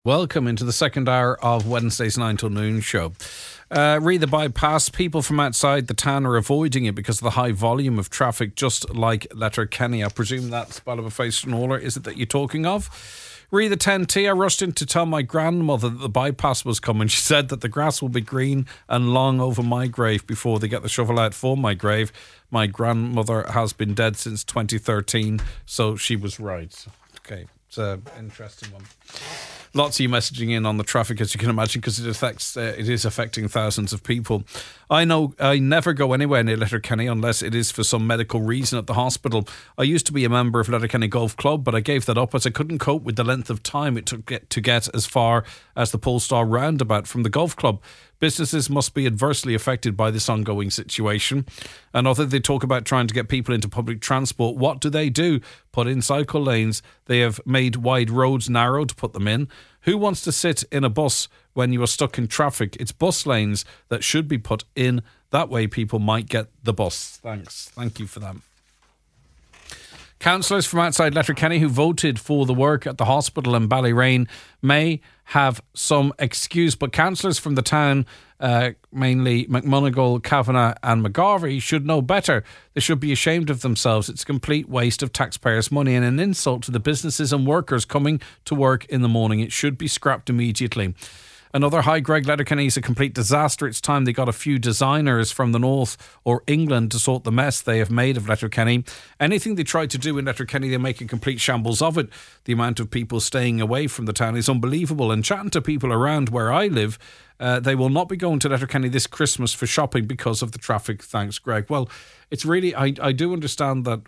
Welcome into the second hour of Wednesday's 9 till noon show. Read the bypass. People from outside the town are avoiding it because of the high volume of traffic, just like Letterkenny. I presume that's Ballybofey Snowler, is it that you're talking of? Read the 10T. I rushed in to tell my grandmother that the bypass was coming. She said that the grass will be green and long over my grave before they get the shovel out for my grave. My grandmother has been dead since 2013, so she was right. Okay, it's an interesting one. Lots of you messaging in on the traffic, as you can imagine, because it is affecting thousands of people. I know I never go anywhere near Letterkenny unless it is for some medical reason at the hospital. I used to be a member of Letterkenny Golf Club, but I gave that up as I couldn't cope with the length of time it took to get as far as the Polestar roundabout from the golf club. Businesses must be adversely affected by this ongoing situation. And although they talk about trying to get people into public transport, what do? Put in cycle lanes. They have made wide roads narrow to put them in. Who wants to sit in a bus when you are stuck in traffic? It's bus lanes that should be put in. That way people might get the bus. Thanks. Thank you for that. Councillors from outside Letterkenny who voted for the work at the hospital in Ballyrain may have some excuse, but councillors from the town, mainly McMonigal, Kavanagh and McGarvey, should know better. They should be ashamed of themselves. It's a complete waste of taxpayers' money and an insult to the businesses and workers coming to work in the morning. It should be scrapped immediately. Another high, Greg, Letterkenny is a complete disaster. It's time they got a few designers from the north or England to sort the mess they have made of Letterkenny. Anything they try to do in Letterkenny, they make a complete shambles of it. The amount of people staying away from the town is unbelievable. And chatting to people around where I live, they will not be going to Letterkenny this Christmas for shopping because of the traffic. Thanks, Greg. Well, it's really, I do understand that...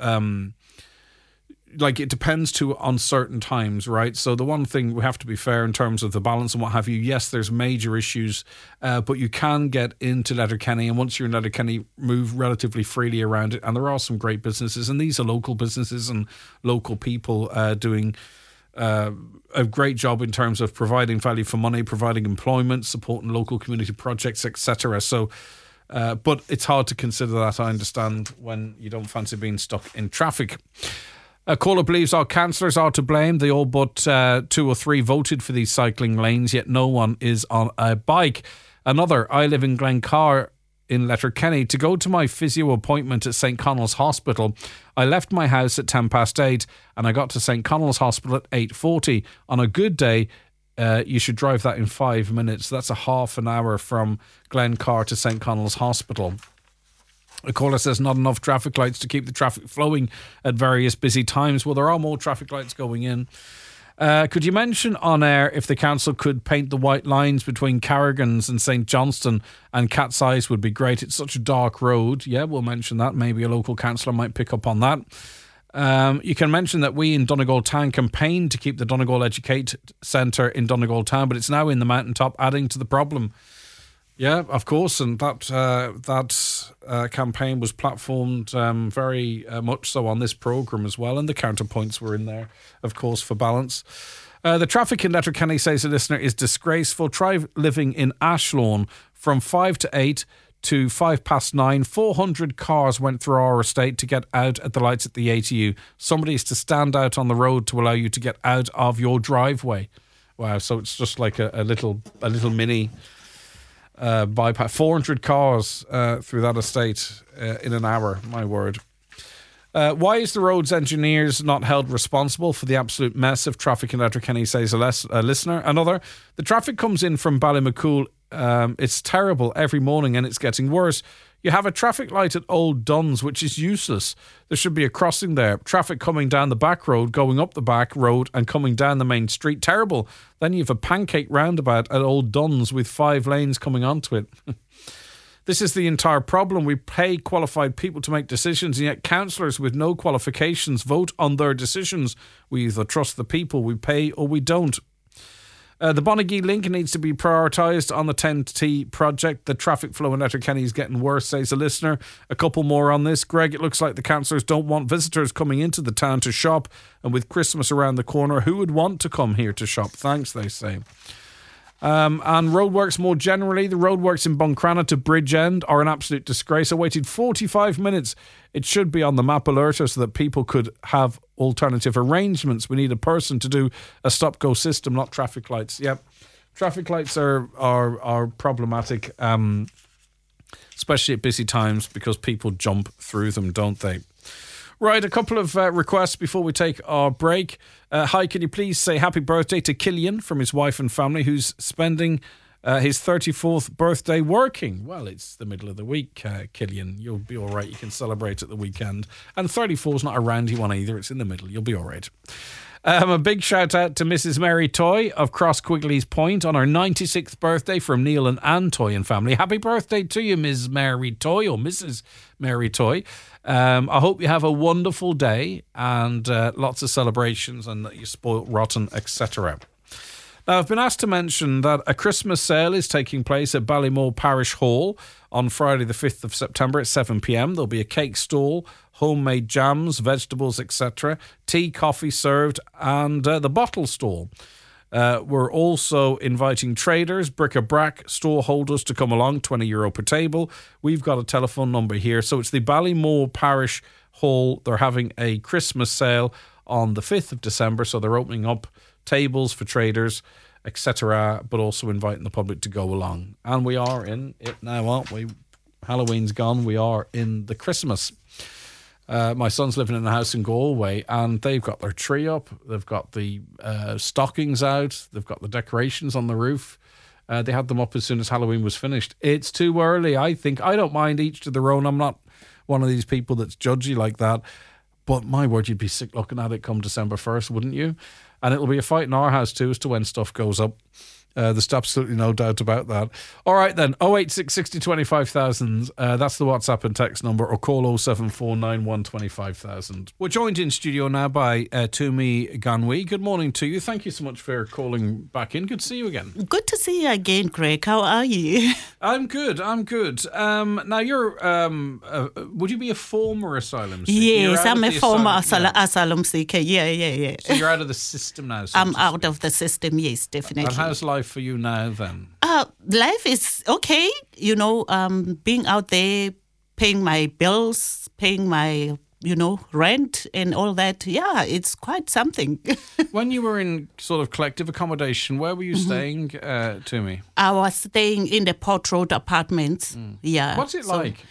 it depends on certain times, right? So the one thing, we have to be fair in terms of the balance and what have you. Yes, there's major issues, but you can get into Letterkenny, and once you're in Letterkenny, move relatively freely around it. And there are some great businesses, and these are local businesses and local people doing a great job in terms of providing value for money, providing employment, supporting local community projects, etc. So, but it's hard to consider that, I understand, when you don't fancy being stuck in traffic. A caller believes our councillors are to blame. They all but 2 or 3 voted for these cycling lanes, yet no one is on a bike. Another, I live in Glencar in Letterkenny. To go to my physio appointment at St Connell's Hospital, I left my house at 8:10 and I got to St Connell's Hospital at 8:40. On a good day, you should drive that in 5 minutes. That's a half an hour from Glencar to St Connell's Hospital. A caller says not enough traffic lights to keep the traffic flowing at various busy times. Well, there are more traffic lights going in. Could you mention on air if the council could paint the white lines between Carrigan's and St Johnston and Cat's Eyes would be great. It's such a dark road. Yeah, we'll mention that. Maybe a local councillor might pick up on that. You can mention that we in Donegal Town campaigned to keep the Donegal Educate Centre in Donegal Town, but it's now in the mountaintop, adding to the problem. Yeah, of course, and that campaign was platformed very much so on this programme as well, and the counterpoints were in there, of course, for balance. The traffic in Letterkenny, says a listener, is disgraceful. Try living in Ashlawn from 5 to 8 to 9:05. 400 cars went through our estate to get out at the lights at the ATU. Somebody is to stand out on the road to allow you to get out of your driveway. Wow, so it's just like a little mini... bypass. 400 cars through that estate in an hour, my word. Why is the roads engineers not held responsible for the absolute mess of traffic in Letterkenny, says a listener. Another, the traffic comes in from Ballymacool. It's terrible every morning and it's getting worse. You have a traffic light at Old Duns, which is useless. There should be a crossing there. Traffic coming down the back road, going up the back road and coming down the main street. Terrible. Then you have a pancake roundabout at Old Duns with 5 lanes coming onto it. This is the entire problem. We pay qualified people to make decisions, and yet councillors with no qualifications vote on their decisions. We either trust the people we pay or we don't. The Bonnegee link needs to be prioritised on the 10T project. The traffic flow in Letterkenny is getting worse, says a listener. A couple more on this. Greg, it looks like the councillors don't want visitors coming into the town to shop, and with Christmas around the corner, who would want to come here to shop? Thanks, they say. And roadworks more generally, the roadworks in Buncrana to Bridgend are an absolute disgrace. I waited 45 minutes. It should be on the map alerter so that people could have alternative arrangements. We need a person to do a stop-go system, not traffic lights. Yep. Traffic lights are problematic, especially at busy times because people jump through them, don't they? Right, a couple of requests before we take our break. Hi, can you please say happy birthday to Killian from his wife and family who's spending his 34th birthday working. Well, it's the middle of the week, Killian. You'll be all right. You can celebrate at the weekend. And 34 is not a roundy one either. It's in the middle. You'll be all right. A big shout out to Mrs. Mary Toy of Cross Quigley's Point on her 96th birthday from Neil and Anne Toy and family. Happy birthday to you, Ms. Mary Toy or Mrs. Mary Toy. I hope you have a wonderful day and lots of celebrations and that you're spoiled rotten, etc. Now, I've been asked to mention that a Christmas sale is taking place at Ballymore Parish Hall on Friday the 5th of September at 7 p.m. There'll be a cake stall, homemade jams, vegetables, etc., tea, coffee served, and the bottle stall. We're also inviting traders, bric-a-brac, store holders to come along, €20 per table. We've got a telephone number here. So it's the Ballymore Parish Hall. They're having a Christmas sale on the 5th of December, so they're opening up tables for traders, etc., but also inviting the public to go along. And we are in it now, aren't we? Halloween's gone. We are in the Christmas. My son's living in a house in Galway and they've got their tree up. They've got the stockings out. They've got the decorations on the roof. They had them up as soon as Halloween was finished. It's too early, I think. I don't mind, each to their own. I'm not one of these people that's judgy like that. But my word, you'd be sick looking at it come December 1st, wouldn't you? And it'll be a fight in our house too as to when stuff goes up. There's absolutely no doubt about that. All right then, 086 60 25,000. That's the WhatsApp and text number, or call 07491 25,000. We're joined in studio now by Tumi Ganwi. Good morning to you. Thank you so much for calling back in. Good to see you again. Good to see you again, Greg. How are you? I'm good. Now you're, would you be a former asylum seeker? Yes, I'm a former asylum seeker. Yeah. So you're out of the system now? I'm out of the system, yes, definitely. And how's life for you now then? Life is okay. Being out there, paying my bills, paying my, rent and all that. Yeah, it's quite something. When you were in sort of collective accommodation, where were you staying, Tumi? I was staying in the Port Road apartments. Yeah. What's it like?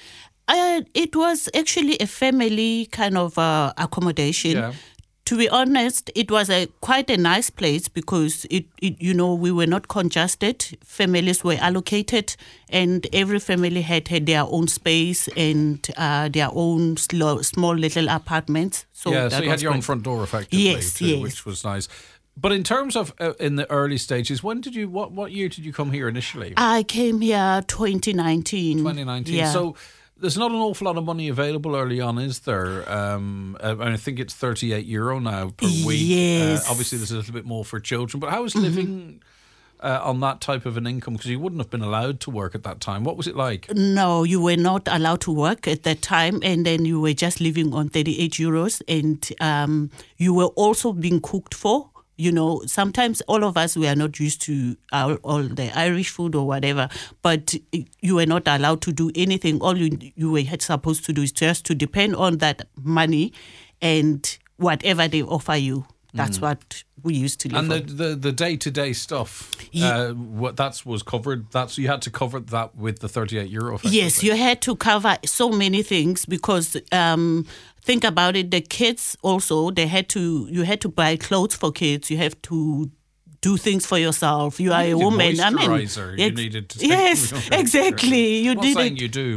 It was actually a family kind of accommodation. Yeah. To be honest, it was quite a nice place because we were not congested. Families were allocated, and every family had their own space and their own small little apartments. So you had your own front door effectively, yes, too, which was nice. But in terms of in the early stages, when did you? What year did you come here initially? I came here 2019. 2019. Yeah. So there's not an awful lot of money available early on, is there? I think it's €38 now per week. Yes. Obviously, there's a little bit more for children. But how was living on that type of an income? Because you wouldn't have been allowed to work at that time. What was it like? No, you were not allowed to work at that time. And then you were just living on €38. And you were also being cooked for. Sometimes all of us, we are not used to all the Irish food or whatever, but you were not allowed to do anything. All you were supposed to do is just to depend on that money and whatever they offer you. That's what we used to live on. And the day-to-day stuff, that was covered. You had to cover that with the €38. Yes, you had to cover so many things because think about it. The kids also, you had to buy clothes for kids. You have to do things for yourself. You are a woman. You needed to. Yes, exactly. I'm not saying you do,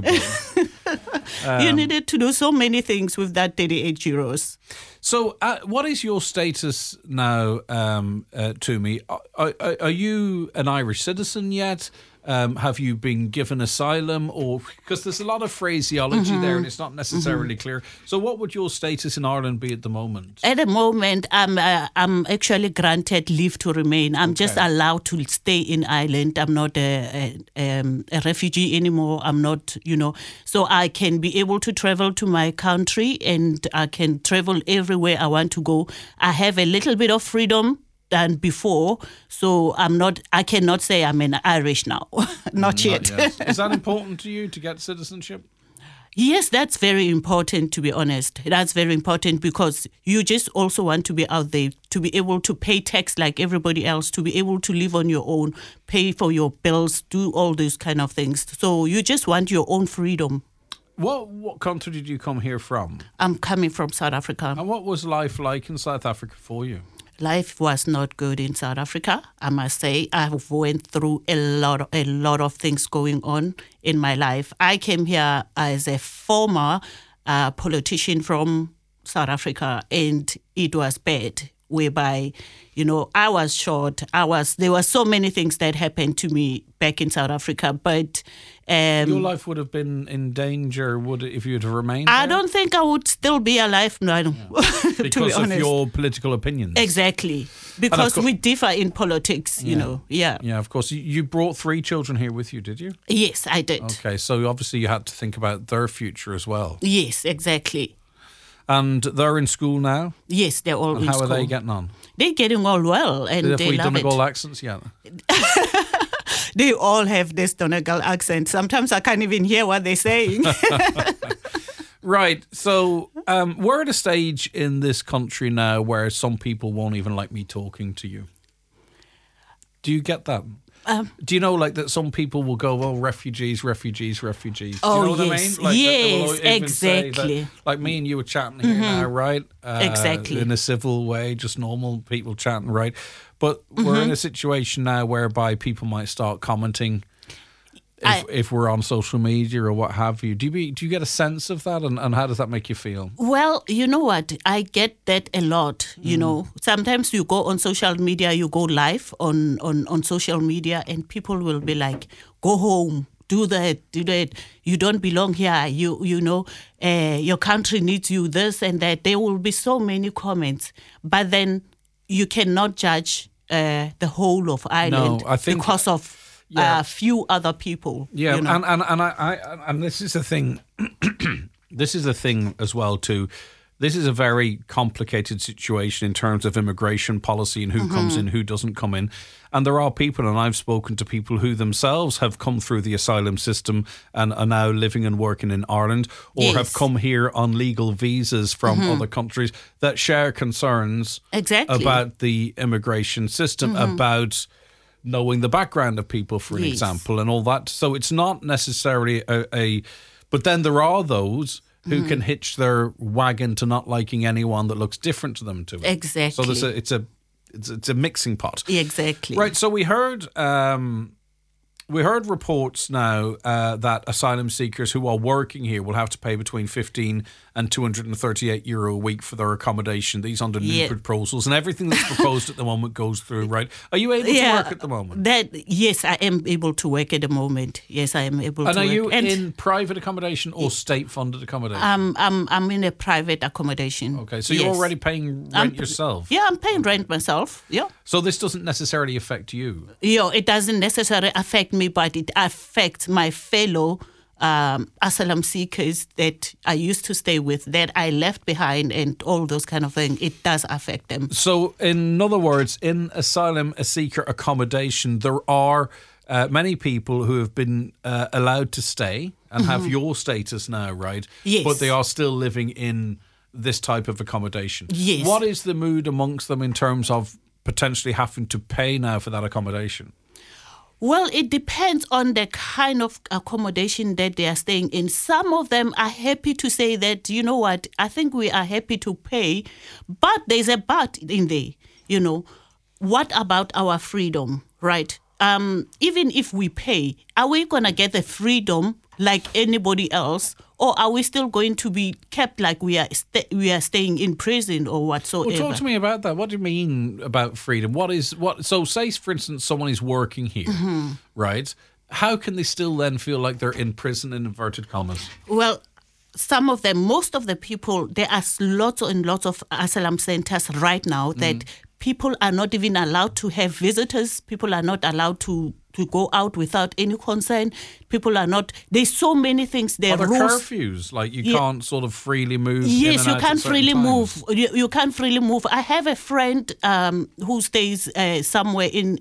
but you needed to do so many things with that €38. So, what is your status now, Tumi? Are you an Irish citizen yet? Have you been given asylum? Or because there's a lot of phraseology there and it's not necessarily clear. So what would your status in Ireland be at the moment? At the moment, I'm actually granted leave to remain. I'm just allowed to stay in Ireland. I'm not a refugee anymore. I'm not, so I can be able to travel to my country and I can travel everywhere I want to go. I have a little bit of freedom than before. So I cannot say I'm an Irish now. Not yet. Is that important to you to get citizenship? Yes, that's very important, to be honest. That's very important because you just also want to be out there, to be able to pay tax like everybody else, to be able to live on your own, pay for your bills, do all those kind of things. So you just want your own freedom. What country did you come here from? I'm coming from South Africa. And what was life like in South Africa for you? Life was not good in South Africa. I must say, I went through a lot of things going on in my life. I came here as a former politician from South Africa, and it was bad. Whereby, I was shot. There were so many things that happened to me back in South Africa, but your life would have been in danger, would it, if you had remained there? I don't think I would still be alive now, to be Because of honest. your political opinions. Exactly. Because we differ in politics, Yeah, of course. You brought 3 children here with you, did you? Yes, I did. Okay, so obviously you had to think about their future as well. Yes, exactly. And they're in school now? Yes, they're all in school. school. How are they getting on? They're getting on well, and Have they we love done it. all accents yet? They all have this Donegal accent. Sometimes I can't even hear what they're saying. Right. So we're at a stage in this country now where some people won't even like me talking to you. Do you get that? Do you know, like, that some people will go, "Oh, refugees, refugees, refugees." Do you know what I mean? Like, yes, exactly. That, like me and you were chatting here now, right? Exactly. In a civil way, just normal people chatting, right? But we're in a situation now whereby people might start commenting if we're on social media or what have you. Do you get a sense of that, and how does that make you feel? Well, you know what? I get that a lot. Sometimes you go on social media, you go live on social media, and people will be like, "Go home, do that. You don't belong here. Your country needs you, this and that." There will be so many comments, but then you cannot judge the whole of Ireland because of a few other people. Yeah, and this is the thing. This is the thing as well too. This is a very complicated situation in terms of immigration policy and who comes in, who doesn't come in. And there are people, and I've spoken to people who themselves have come through the asylum system and are now living and working in Ireland, or have come here on legal visas from other countries, that share concerns about the immigration system, about knowing the background of people, for an example, and all that. So it's not necessarily but then there are those who can hitch their wagon to not liking anyone that looks different to them to it. Exactly. So it's a mixing pot. Exactly. Right. So we heard reports now that asylum seekers who are working here will have to pay between 15 and €238 a week for their accommodation. These under new proposals, and everything that's proposed at the moment goes through, right? Are you able to work at the moment? Yes, I am able to work at the moment. Yes, I am able to work. And are you in private accommodation or state-funded accommodation? I'm in a private accommodation. Okay, so you're already paying rent yourself? Yeah, I'm paying rent myself, yeah. So this doesn't necessarily affect you? Yeah, it doesn't necessarily affect me, but it affects my fellow asylum seekers that I used to stay with, that I left behind, and all those kind of things. It does affect them. So, in other words, in asylum seeker accommodation, there are many people who have been allowed to stay and have your status now, right? Yes. But they are still living in this type of accommodation. Yes. What is the mood amongst them in terms of potentially having to pay now for that accommodation? Well, it depends on the kind of accommodation that they are staying in. Some of them are happy to say that, you know what, I think we are happy to pay, but there's a but in there. What about our freedom, right? Even if we pay, are we going to get the freedom like anybody else, or are we still going to be kept like we are staying in prison or whatsoever? Well, talk to me about that. What do you mean about freedom? So say, for instance, someone is working here, right? How can they still then feel like they're in prison, in inverted commas? Well, some of them, most of the people, there are lots and lots of asylum centers right now that people are not even allowed to have visitors. People are not allowed to to go out without any concern. People are not. There's so many things. There are there rules. curfews? Like you can't sort of freely move. Yes, in and you out can't at certain freely times. move. You can't freely move. I have a friend who stays somewhere in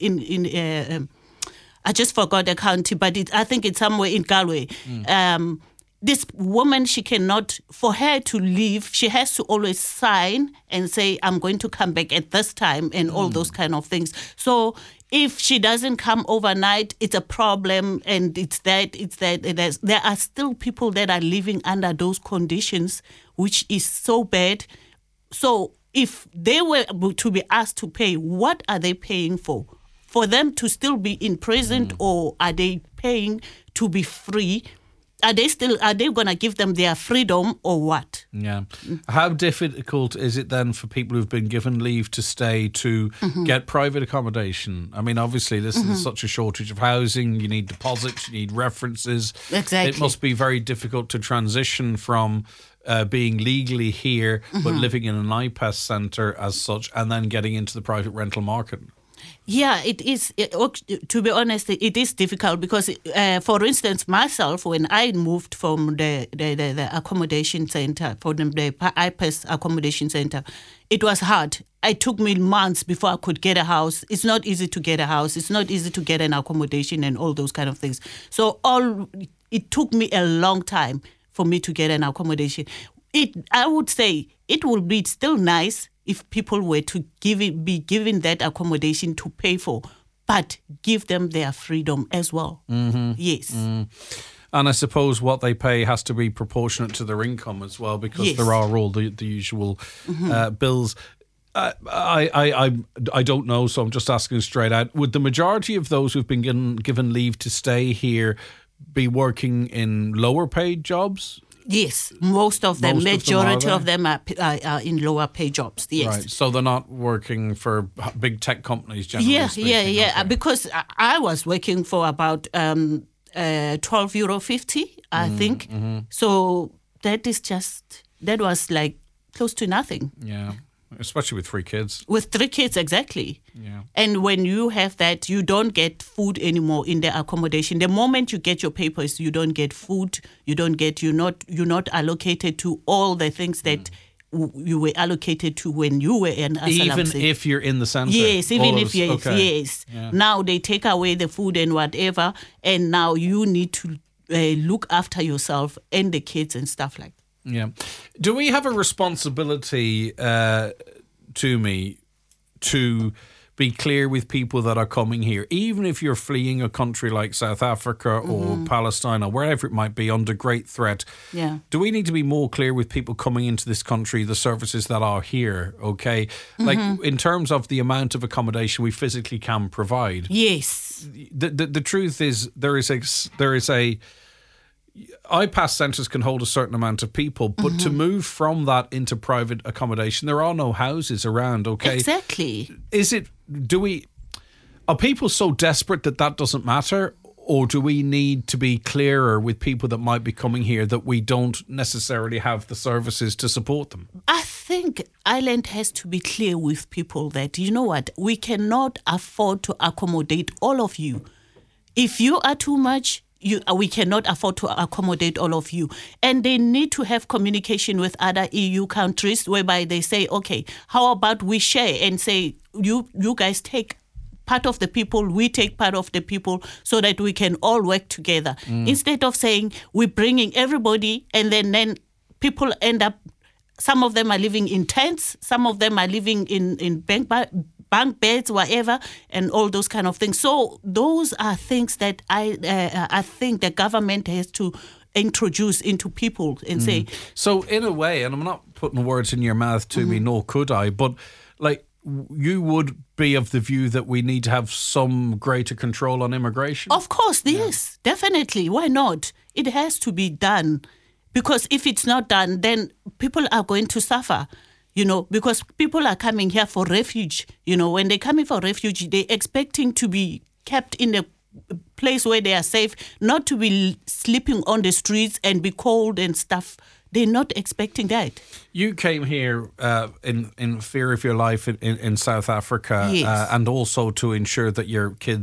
I just forgot the county, but I think it's somewhere in Galway. This woman, she cannot, for her to leave, she has to always sign and say, I'm going to come back at this time and all those kind of things. So if she doesn't come overnight, it's a problem, and it's that. There are still people that are living under those conditions, which is so bad. So if they were to be asked to pay, what are they paying for? For them to still be in prison, or are they paying to be free? Are they going to give them their freedom or what? Yeah. How difficult is it then for people who've been given leave to stay to get private accommodation? I mean, obviously, this is such a shortage of housing. You need deposits, you need references. Exactly. It must be very difficult to transition from being legally here, but living in an IPES centre as such, and then getting into the private rental market. Yeah, it is. To be honest, it is difficult because, for instance, myself, when I moved from the accommodation center, from the IPES accommodation center, it was hard. It took me months before I could get a house. It's not easy to get a house. It's not easy to get an accommodation and all those kind of things. So it took me a long time for me to get an accommodation. I would say it would be still nice if people were to be given that accommodation to pay for, but give them their freedom as well. Yes. And I suppose what they pay has to be proportionate to their income as well, because there are all the usual bills. I don't know, so I'm just asking straight out. Would the majority of those who've been given leave to stay here be working in lower paid jobs? Yes, most of them, majority of them are in lower pay jobs. Yes, right. So they're not working for big tech companies, generally speaking. Yeah. Okay. Because I was working for about €12.50, I think. So that was like close to nothing. Yeah, especially with 3 kids. With 3 kids, exactly. Yeah. And when you have that, you don't get food anymore in the accommodation. The moment you get your papers, you don't get food. You're not allocated to all the things that you were allocated to when you were an asylum Even seeker. if you're in the centre? Yes, even if you're, okay. yes. Yeah. Now they take away the food and whatever, and now you need to look after yourself and the kids and stuff like that. Yeah. Do we have a responsibility, to be clear with people that are coming here, even if you're fleeing a country like South Africa or Palestine or wherever it might be under great threat? Yeah. Do we need to be more clear with people coming into this country, the services that are here, okay? Like in terms of the amount of accommodation we physically can provide? Yes. The truth is there is a IPAS centres can hold a certain amount of people, but to move from that into private accommodation, there are no houses around, okay? Exactly. Are people so desperate that doesn't matter? Or do we need to be clearer with people that might be coming here that we don't necessarily have the services to support them? I think Ireland has to be clear with people that, you know what, we cannot afford to accommodate all of you. If you are too much, we cannot afford to accommodate all of you. And they need to have communication with other EU countries whereby they say, okay, how about we share and say, you guys take part of the people, we take part of the people so that we can all work together. Instead of saying we're bringing everybody and then people end up, some of them are living in tents, some of them are living in bunk beds, whatever, and all those kind of things. So those are things that I think the government has to introduce into people and say. So in a way, and I'm not putting words in your mouth to me, nor could I, but like you would be of the view that we need to have some greater control on immigration? Of course, yes, definitely. Why not? It has to be done. Because if it's not done, then people are going to suffer. Because people are coming here for refuge. When they're coming for refuge, they're expecting to be kept in a place where they are safe, not to be sleeping on the streets and be cold and stuff. They're not expecting that. You came here in fear of your life in South Africa, yes. And also to ensure that your kids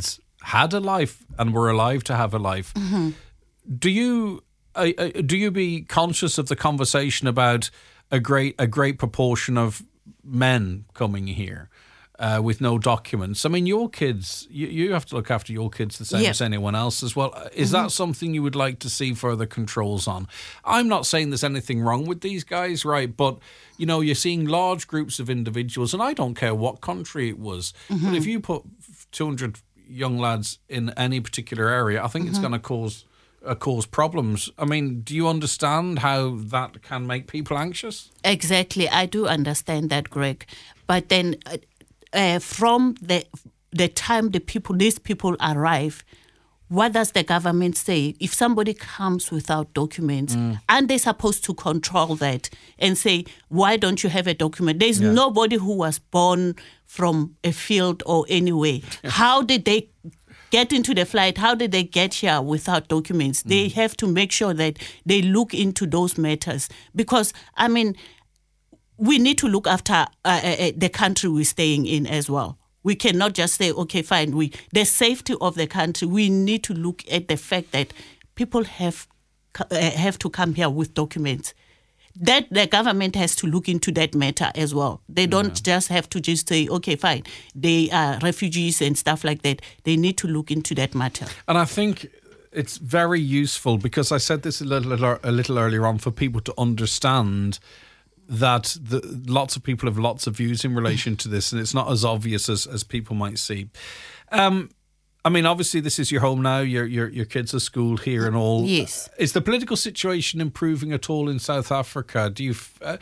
had a life and were alive to have a life. Do you be conscious of the conversation about a great proportion of men coming here with no documents? I mean, your kids, you have to look after your kids the same as anyone else as well. Is that something you would like to see further controls on? I'm not saying there's anything wrong with these guys, right? But, you know, you're seeing large groups of individuals, and I don't care what country it was, but if you put 200 young lads in any particular area, I think it's going to cause problems. I mean, do you understand how that can make people anxious? Exactly. I do understand that, Greg. But then from the time these people arrive, what does the government say? If somebody comes without documents, aren't they supposed to control that and say, why don't you have a document? There's nobody who was born from a field or anywhere. How did they get into the flight? How did they get here without documents? They have to make sure that they look into those matters. Because, I mean, we need to look after the country we're staying in as well. We cannot just say, okay, fine, the safety of the country, we need to look at the fact that people have to come here with documents. That the government has to look into that matter as well. They don't just have to just say, okay, fine, they are refugees and stuff like that. They need to look into that matter. And I think it's very useful, because I said this a little earlier on, for people to understand that lots of people have lots of views in relation to this, and it's not as obvious as people might see. I mean, obviously, this is your home now. Your kids are schooled here and all. Yes. Is the political situation improving at all in South Africa? Do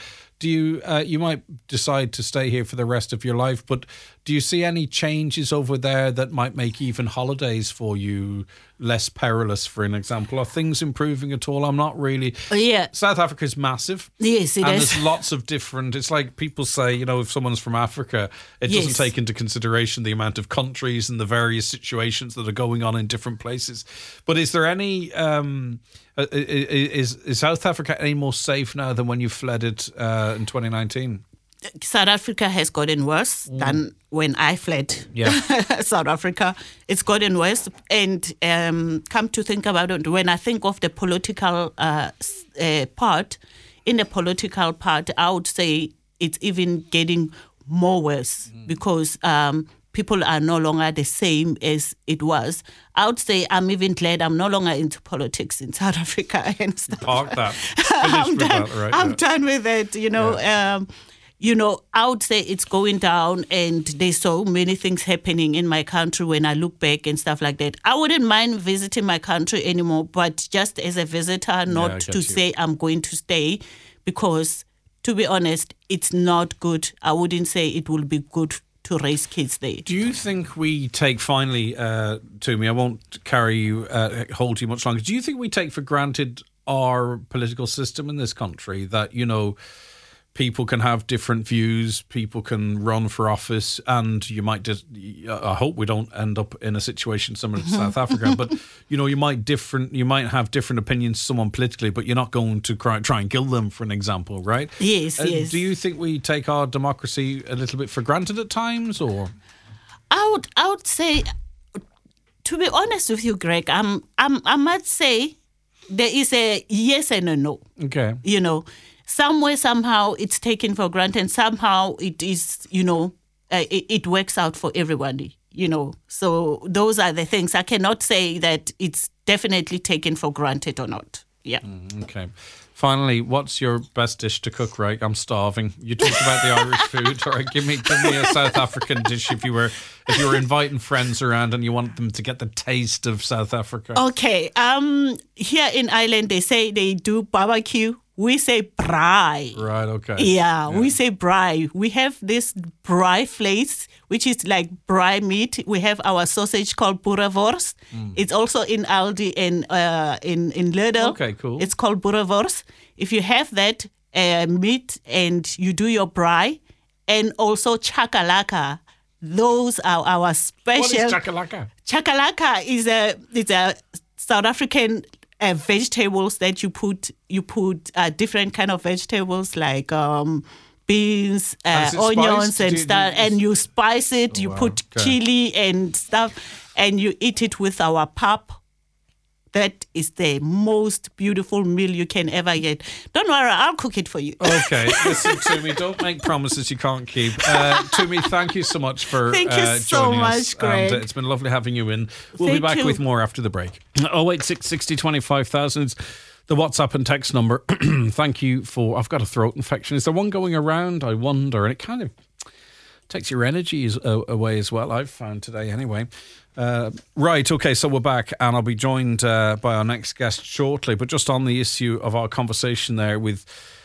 you might decide to stay here for the rest of your life, but do you see any changes over there that might make even holidays for you less perilous, for an example? Are things improving at all? I'm not really. Yeah. South Africa is massive. Yes, it is. And there's lots of different. It's like people say, you know, if someone's from Africa, it doesn't take into consideration the amount of countries and the various situations that are going on in different places. But is there any? Is South Africa any more safe now than when you fled it in 2019? South Africa has gotten worse than when I fled South Africa. It's gotten worse. And come to think about it, when I think of the political part, in the political part, I would say it's even getting more worse because people are no longer the same as it was. I would say I'm even glad I'm no longer into politics in South Africa and stuff. Park that. I'm done with it, you know. I would say it's going down, and there's so many things happening in my country when I look back and stuff like that. I wouldn't mind visiting my country anymore, but just as a visitor, not to say I'm going to stay, because, to be honest, it's not good. I wouldn't say it will be good to raise kids there. Do you think we take, finally, Tumi, I won't hold you much longer. Do you think we take for granted our political system in this country, that, you know, people can have different views, people can run for office, and you might just, I hope we don't end up in a situation similar to South Africa, but, you know, you might have different opinions to someone politically, but you're not going to try and kill them, for an example, right? Yes, yes. Do you think we take our democracy a little bit for granted at times, or? I would say, to be honest with you, Greg, I might say there is a yes and a no. Okay. You know, somewhere, somehow, it's taken for granted, and somehow it is, you know, it works out for everybody, you know. So those are the things. I cannot say that it's definitely taken for granted or not. Yeah. Okay. Finally, what's your best dish to cook, right? I'm starving. You talked about the Irish food. All right, give me a South African dish if you were inviting friends around and you want them to get the taste of South Africa. Okay. Here in Ireland, they say they do barbecue. We say braai. Right, okay. Yeah, we say braai. We have this braai vlees, which is like braai meat. We have our sausage called boerewors. It's also in Aldi and in Lidl. Okay, cool. It's called boerewors. If you have that meat and you do your braai, and also chakalaka, those are our special. What is chakalaka? Chakalaka is a South African vegetables that you put different kind of vegetables like beans, And is it onions spiced? and Do you- stuff, and you spice it. Oh, You wow. put Okay. chili and stuff, and you eat it with our pap. That is the most beautiful meal you can ever get. Don't worry, I'll cook it for you. Okay, listen to me. Don't make promises you can't keep. Tumi, thank you so much for Thank you so joining much, us. Greg. And it's been lovely having you in. We'll be Thank back you. with more after the break. 086 60 25,000 is the WhatsApp and text number. Thank you for... I've got a throat infection. Is there one going around? I wonder. And it kind of takes your energy away as well, I've found today anyway. Right, okay, so we're back, and I'll be joined by our next guest shortly. But just on the issue of our conversation there with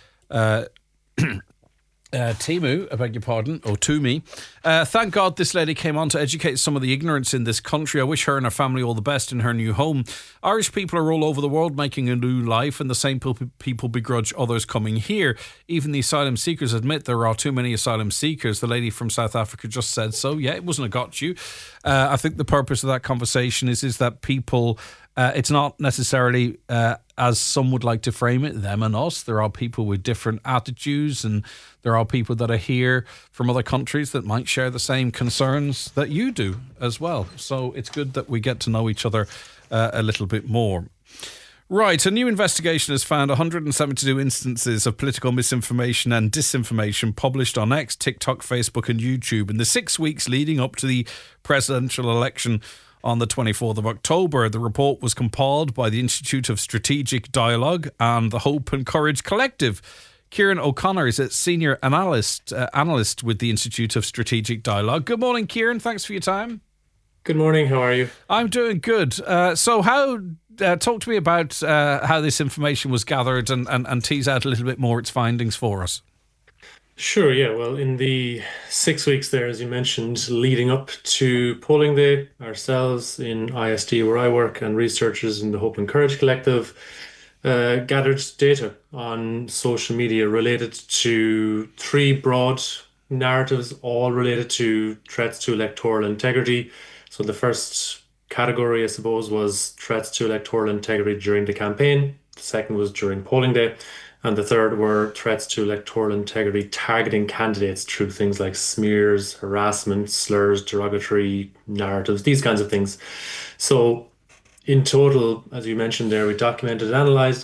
Timu, I beg your pardon, or Tumi. Thank God this lady came on to educate some of the ignorance in this country. I wish her and her family all the best in her new home. Irish people are all over the world making a new life, and the same people begrudge others coming here. Even the asylum seekers admit there are too many asylum seekers. The lady from South Africa just said so. Yeah, it wasn't a got you. I think the purpose of that conversation is that people... it's not necessarily, as some would like to frame it, them and us. There are people with different attitudes, and there are people that are here from other countries that might share the same concerns that you do as well. So it's good that we get to know each other a little bit more. Right, a new investigation has found 172 instances of political misinformation and disinformation published on X, TikTok, Facebook and YouTube in the 6 weeks leading up to the presidential election on the 24th of October. The report was compiled by the Institute of Strategic Dialogue and the Hope and Courage Collective. Kieran O'Connor is a senior analyst with the Institute of Strategic Dialogue. Good morning, Kieran. Thanks for your time. Good morning. How are you? I'm doing good. So talk to me about how this information was gathered and tease out a little bit more its findings for us. Sure, yeah. Well, in the 6 weeks there, as you mentioned, leading up to polling day, ourselves in ISD where I work and researchers in the Hope and Courage Collective gathered data on social media related to three broad narratives, all related to threats to electoral integrity. So the first category, I suppose, was threats to electoral integrity during the campaign. The second was during polling day. And the third were threats to electoral integrity targeting candidates through things like smears, harassment, slurs, derogatory narratives, these kinds of things. So in total, as you mentioned there, we documented and analysed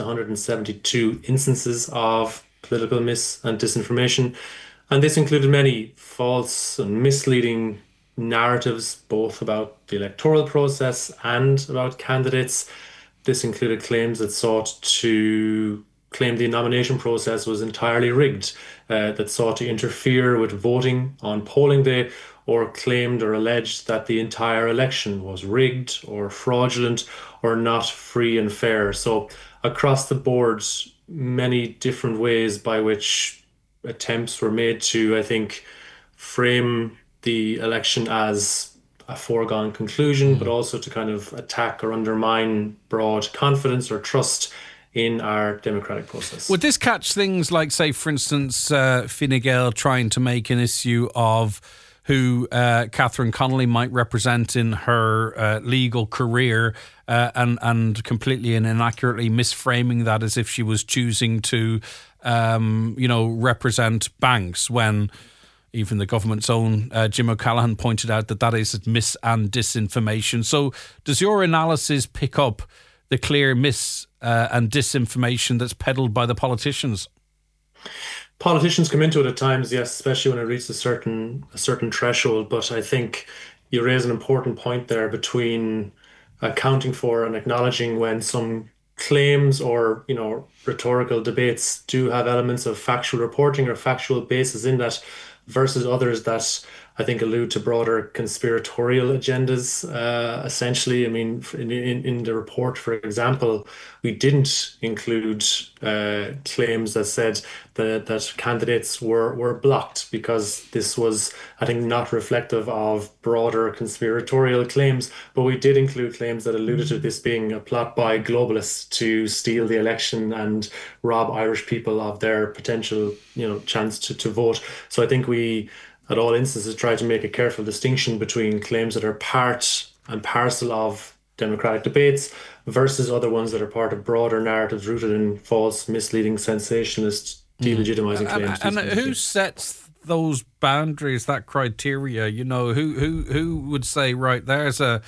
172 instances of political mis and disinformation. And this included many false and misleading narratives, both about the electoral process and about candidates. This included claims that sought to claim the nomination process was entirely rigged, that sought to interfere with voting on polling day, or claimed or alleged that the entire election was rigged or fraudulent or not free and fair. So across the board, many different ways by which attempts were made to, I think, frame the election as a foregone conclusion, but also to kind of attack or undermine broad confidence or trust in our democratic process. Would this catch things like, say, for instance, Fine Gael trying to make an issue of who Catherine Connolly might represent in her legal career and completely and inaccurately misframing that as if she was choosing to, represent banks when even the government's own Jim O'Callaghan pointed out that is mis and disinformation. So does your analysis pick up the clear mis and disinformation that's peddled by the politicians? Politicians come into it at times, yes, especially when it reaches a certain threshold. But I think you raise an important point there between accounting for and acknowledging when some claims or rhetorical debates do have elements of factual reporting or factual basis in that, versus others that I think allude to broader conspiratorial agendas. Essentially, I mean, in the report, for example, we didn't include claims that said that candidates were blocked because this was, I think, not reflective of broader conspiratorial claims. But we did include claims that alluded to this being a plot by globalists to steal the election and rob Irish people of their potential, chance to vote. So I think we, at all instances, try to make a careful distinction between claims that are part and parcel of democratic debates versus other ones that are part of broader narratives rooted in false, misleading, sensationalist delegitimizing claims. And who sets those boundaries, that criteria? Who would say, right, there's a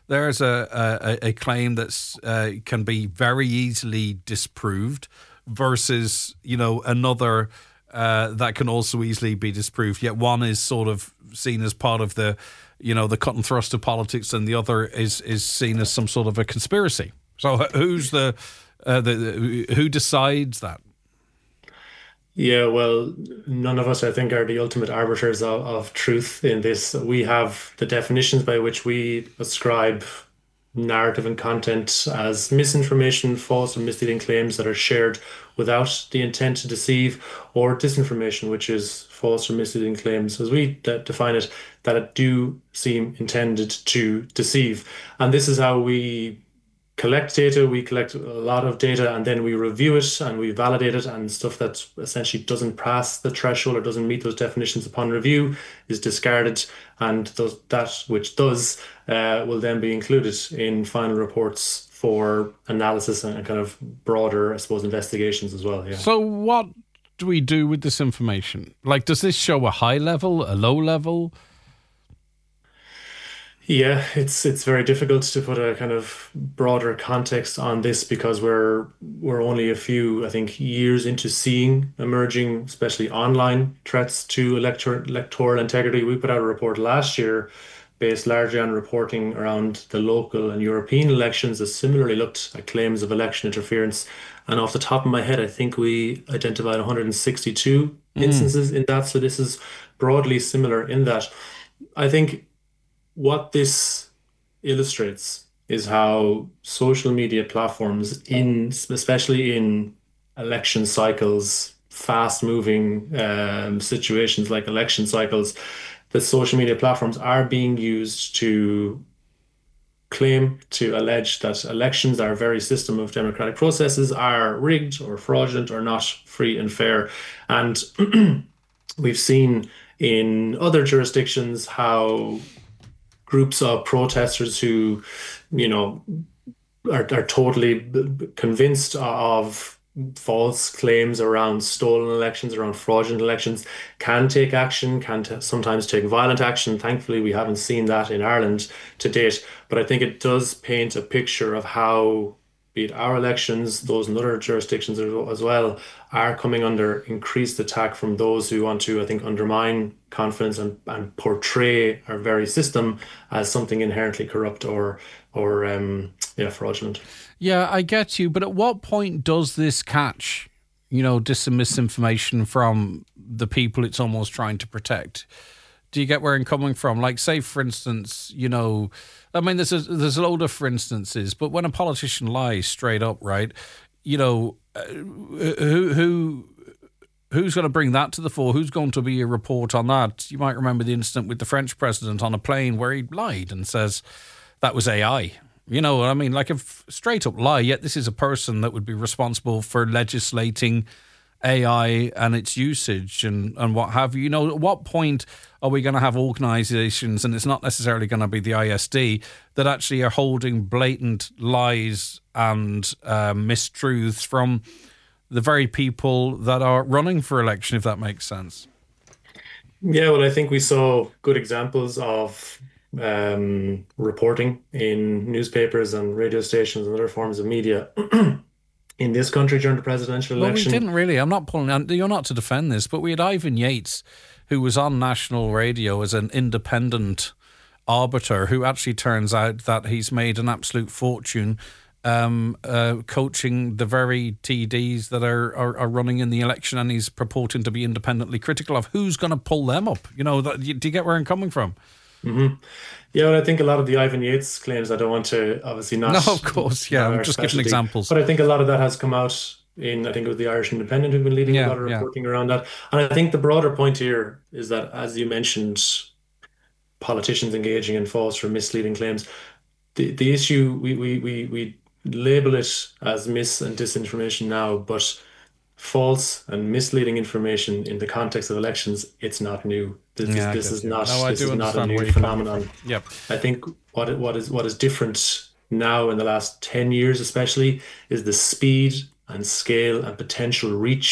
claim that's can be very easily disproved versus another that can also easily be disproved. Yet one is sort of seen as part of the the cut and thrust of politics, and the other is seen as some sort of a conspiracy. So who's who decides that? Yeah, well, none of us, I think, are the ultimate arbiters of truth in this. We have the definitions by which we ascribe narrative and content as misinformation, false or misleading claims that are shared without the intent to deceive, or disinformation, which is false or misleading claims, as we define it, that do seem intended to deceive. And this is how we collect data. We collect a lot of data, and then we review it and we validate it, and stuff that essentially doesn't pass the threshold or doesn't meet those definitions upon review is discarded, and that which does will then be included in final reports for analysis and kind of broader, I suppose, investigations as well. Yeah. So what do we do with this information? Like, does this show a high level, a low level? Yeah, it's very difficult to put a kind of broader context on this because we're only a few, I think, years into seeing emerging, especially online threats to electoral integrity. We put out a report last year based largely on reporting around the local and European elections that similarly looked at claims of election interference. And off the top of my head, I think we identified 162 instances in that. So this is broadly similar in that. I think what this illustrates is how social media platforms, especially in election cycles, fast-moving situations like election cycles, the social media platforms are being used to claim, to allege that elections, our very system of democratic processes, are rigged or fraudulent or not free and fair. And we've seen in other jurisdictions how groups of protesters who, are totally convinced of false claims around stolen elections, around fraudulent elections, can take action, sometimes take violent action. Thankfully, we haven't seen that in Ireland to date, but I think it does paint a picture of how, be it our elections, those in other jurisdictions as well, are coming under increased attack from those who want to, I think, undermine confidence and portray our very system as something inherently corrupt or fraudulent. Yeah, I get you. But at what point does this catch, misinformation from the people it's almost trying to protect? Do you get where I'm coming from? Like, say, for instance, I mean, there's a load of for instances, but when a politician lies straight up, right, who's going to bring that to the fore? Who's going to be a report on that? You might remember the incident with the French president on a plane where he lied and says that was AI. You know what I mean? Like a straight up lie, yet this is a person that would be responsible for legislating AI and its usage and what have you. At what point are we going to have organisations, and it's not necessarily going to be the ISD, that actually are holding blatant lies and mistruths from the very people that are running for election, if that makes sense? Yeah, well, I think we saw good examples of reporting in newspapers and radio stations and other forms of media in this country during the presidential election. Well, we didn't really. I'm not pulling. You're not to defend this, but we had Ivan Yates, who was on national radio as an independent arbiter, who actually turns out that he's made an absolute fortune coaching the very TDs that are running in the election, and he's purporting to be independently critical of. Who's going to pull them up? Do you get where I'm coming from? Mm-hmm. Yeah, well, I think a lot of the Ivan Yates claims, I don't want to obviously not... No, of course, yeah, I'm just giving examples. But I think a lot of that has come out in, I think it was the Irish Independent who've been leading a lot of reporting around that. And I think the broader point here is that, as you mentioned, politicians engaging in false or misleading claims, the issue, we label it as mis and disinformation now, but false and misleading information in the context of elections, it's not new. This is not a new phenomenon. Yep. I think what is different now in the last 10 years especially is the speed and scale and potential reach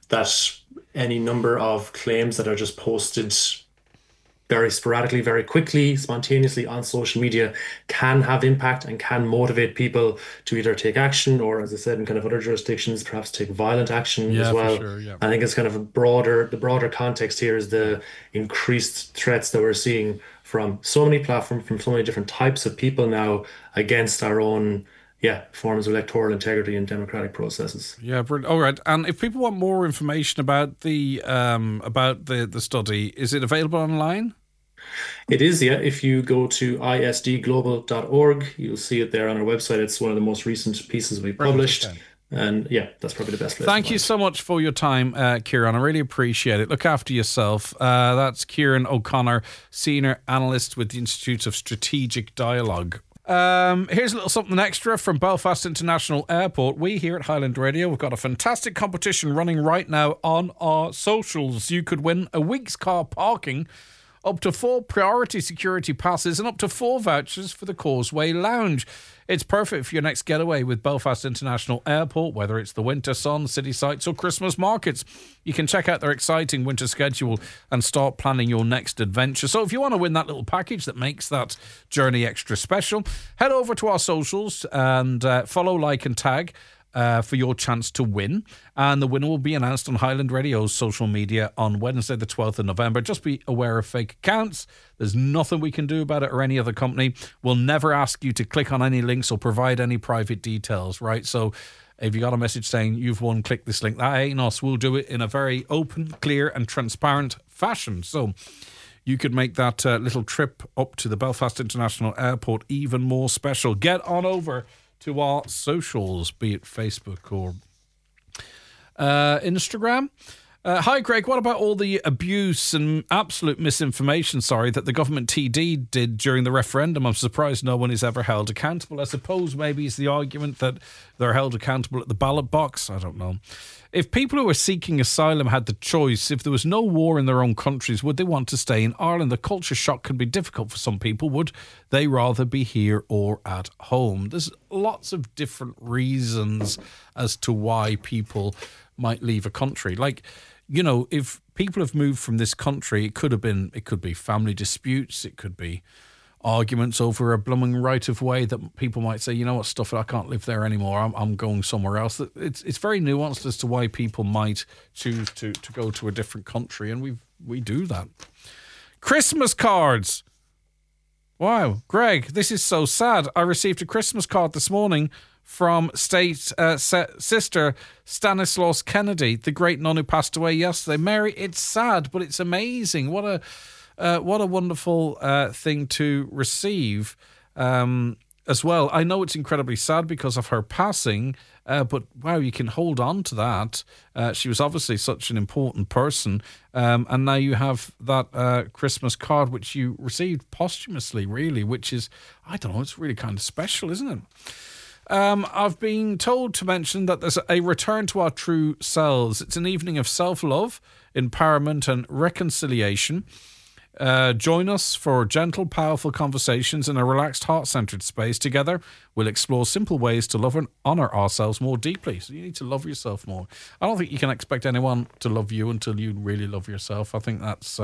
that any number of claims that are just posted very sporadically, very quickly, spontaneously on social media can have impact and can motivate people to either take action or, as I said, in kind of other jurisdictions, perhaps take violent action as Yeah, for well. sure. Yeah. I think it's kind of the broader context here is the increased threats that we're seeing from so many platforms, from so many different types of people now against our own, yeah, forms of electoral integrity and democratic processes. Yeah, brilliant. All right. And if people want more information about the study, is it available online? It is, yeah. If you go to isdglobal.org, you'll see it there on our website. It's one of the most recent pieces we Brilliant, published. okay. And yeah, that's probably the best place. Thank to you find it. so much for your time, Kieran. I really appreciate it. Look after yourself. That's Kieran O'Connor, Senior Analyst with the Institute of Strategic Dialogue. Here's a little something extra from Belfast International Airport. We here at Highland Radio, we've got a fantastic competition running right now on our socials. You could win a week's car parking, up to 4 priority security passes, and up to 4 vouchers for the Causeway Lounge. It's perfect for your next getaway with Belfast International Airport, whether it's the winter sun, city sights or Christmas markets. You can check out their exciting winter schedule and start planning your next adventure. So if you want to win that little package that makes that journey extra special, head over to our socials and follow, like and tag for your chance to win. And the winner will be announced on Highland Radio's social media on Wednesday the 12th of November. Just be aware of fake accounts. There's nothing we can do about it or any other company. We'll never ask you to click on any links or provide any private details, right? So if you got a message saying you've won, click this link, that ain't us. We'll do it in a very open, clear and transparent fashion. So you could make that little trip up to the Belfast International Airport even more special. Get on over to our socials, be it Facebook or Instagram. Hi, Greg. What about all the abuse and absolute misinformation, that the government TD did during the referendum? I'm surprised no one is ever held accountable. I suppose maybe it's the argument that they're held accountable at the ballot box. I don't know. If people who are seeking asylum had the choice, if there was no war in their own countries, would they want to stay in Ireland? The culture shock can be difficult for some people. Would they rather be here or at home? There's lots of different reasons as to why people might leave a country. Like, you know, if people have moved from this country, it could be family disputes, it could be arguments over a blooming right of way that people might say, you know what, stuff it, I can't live there anymore. I'm going somewhere else. It's very nuanced as to why people might choose to go to a different country, and we do that. Christmas cards. Wow, Greg, this is so sad. I received a Christmas card this morning from state sister Stanislaus Kennedy, the great nun who passed away yesterday. Mary, it's sad, but it's amazing. What a wonderful thing to receive as well. I know it's incredibly sad because of her passing, but wow, you can hold on to that. She was obviously such an important person, and now you have that Christmas card which you received posthumously, really, which is, I don't know, it's really kind of special, isn't it? I've been told to mention that there's a return to our true selves. It's an evening of self-love, empowerment and reconciliation. Join us for gentle, powerful conversations in a relaxed, heart-centered space. Together, we'll explore simple ways to love and honour ourselves more deeply. So you need to love yourself more. I don't think you can expect anyone to love you until you really love yourself. I think that's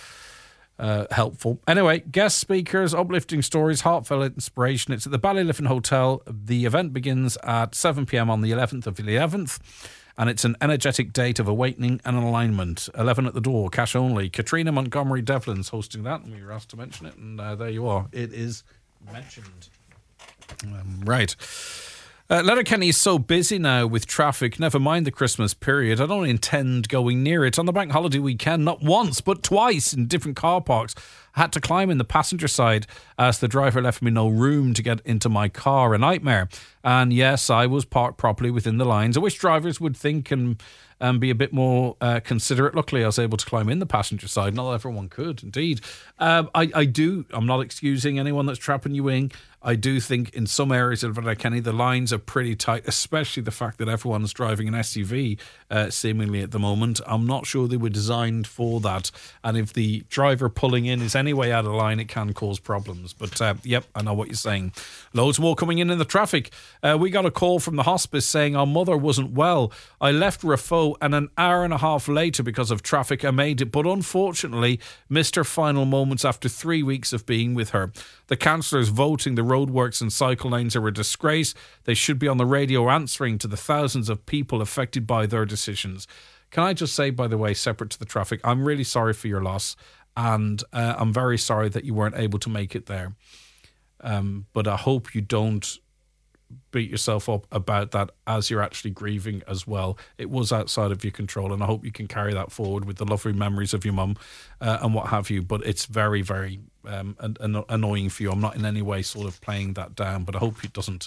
helpful. Anyway, guest speakers, uplifting stories, heartfelt inspiration. It's at the Ballyliffin Hotel. The event begins at 7 p.m. on the 11th of the 11th. And it's an energetic date of awakening and alignment. 11 at the door, cash only. Katrina Montgomery Devlin's hosting that, and we were asked to mention it, and there you are. It is mentioned. Right. Letterkenny is so busy now with traffic, never mind the Christmas period. I don't intend going near it. On the bank holiday weekend, not once, but twice in different car parks. I had to climb in the passenger side as the driver left me no room to get into my car. A nightmare. And yes, I was parked properly within the lines. I wish drivers would think and be a bit more considerate. Luckily, I was able to climb in the passenger side. Not everyone could, indeed. I'm not excusing anyone that's trapping you in. I do think in some areas of Letterkenny, the lines are pretty tight, especially the fact that everyone's driving an SUV seemingly at the moment. I'm not sure they were designed for that. And if the driver pulling in is any way out of line, it can cause problems. But yep, I know what you're saying. Loads more coming in the traffic. We got a call from the hospice saying our mother wasn't well. I left Rafo go, and an hour and a half later because of traffic I made it, but unfortunately missed her final moments after 3 weeks of being with her. The councillors voting the roadworks and cycle lanes are a disgrace. They should be on the radio answering to the thousands of people affected by their decisions. Can I just say, by the way, separate to the traffic, I'm really sorry for your loss, and I'm very sorry that you weren't able to make it there. But I hope you don't beat yourself up about that as you're actually grieving as well. It was outside of your control, and I hope you can carry that forward with the lovely memories of your mum and what have you. But it's very, very annoying for you. I'm not in any way sort of playing that down, but I hope it doesn't.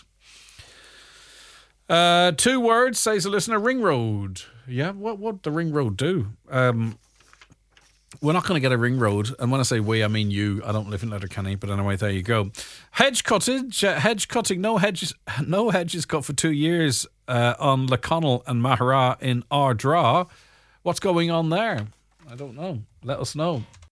2 words, says a listener. Ring road. Yeah, what the ring road do? We're not going to get a ring road, and when I say we, I mean you. I don't live in Letterkenny, but anyway, there you go. Hedge cutting, no hedges cut for 2 years on Laconnell and Mahara in Ardra. What's going on there? I don't know. Let us know.